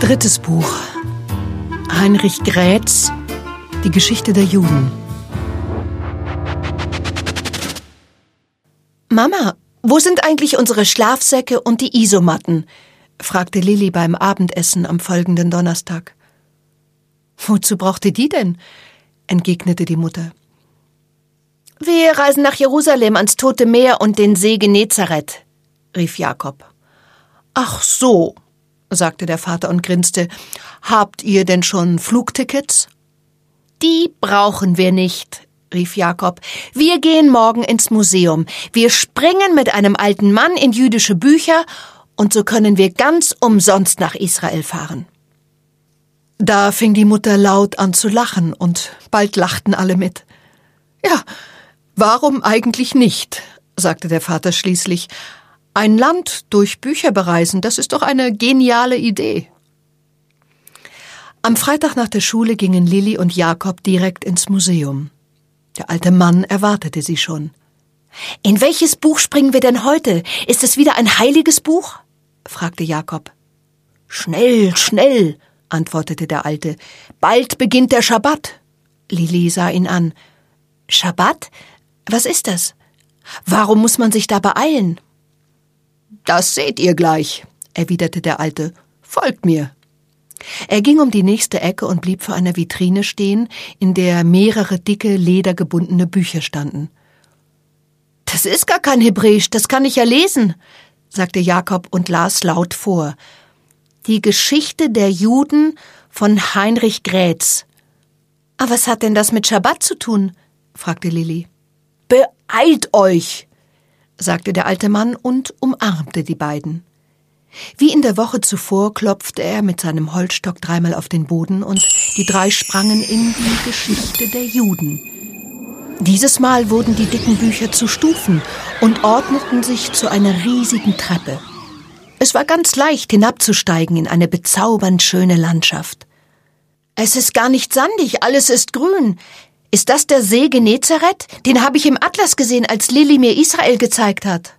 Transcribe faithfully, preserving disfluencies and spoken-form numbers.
Drittes Buch. Heinrich Graetz, die Geschichte der Juden. Mama, wo sind eigentlich unsere Schlafsäcke und die Isomatten? Fragte Lilli beim Abendessen am folgenden Donnerstag. Wozu braucht ihr die denn? Entgegnete die Mutter. Wir reisen nach Jerusalem ans Tote Meer und den See Genezareth, rief Jakob. Ach so, sagte der Vater und grinste. Habt ihr denn schon Flugtickets? Die brauchen wir nicht, rief Jakob. Wir gehen morgen ins Museum. Wir springen mit einem alten Mann in jüdische Bücher und so können wir ganz umsonst nach Israel fahren. Da fing die Mutter laut an zu lachen und bald lachten alle mit. Ja, warum eigentlich nicht, sagte der Vater schließlich. Ein Land durch Bücher bereisen, das ist doch eine geniale Idee. Am Freitag nach der Schule gingen Lilli und Jakob direkt ins Museum. Der alte Mann erwartete sie schon. »In welches Buch springen wir denn heute? Ist es wieder ein heiliges Buch?« fragte Jakob. »Schnell, schnell«, antwortete der Alte. »Bald beginnt der Schabbat.« Lilli sah ihn an. »Schabbat? Was ist das? Warum muss man sich da beeilen?« »Das seht ihr gleich«, erwiderte der Alte. »Folgt mir.« Er ging um die nächste Ecke und blieb vor einer Vitrine stehen, in der mehrere dicke, ledergebundene Bücher standen. »Das ist gar kein Hebräisch, das kann ich ja lesen«, sagte Jakob und las laut vor. »Die Geschichte der Juden von Heinrich Graetz.« »Aber was hat denn das mit Schabbat zu tun?« fragte Lilli. »Beeilt euch«, sagte der alte Mann und umarmte die beiden. Wie in der Woche zuvor klopfte er mit seinem Holzstock dreimal auf den Boden und die drei sprangen in die Geschichte der Juden. Dieses Mal wurden die dicken Bücher zu Stufen und ordneten sich zu einer riesigen Treppe. Es war ganz leicht, hinabzusteigen in eine bezaubernd schöne Landschaft. »Es ist gar nicht sandig, alles ist grün. Ist das der See Genezareth? Den habe ich im Atlas gesehen, als Lilli mir Israel gezeigt hat.«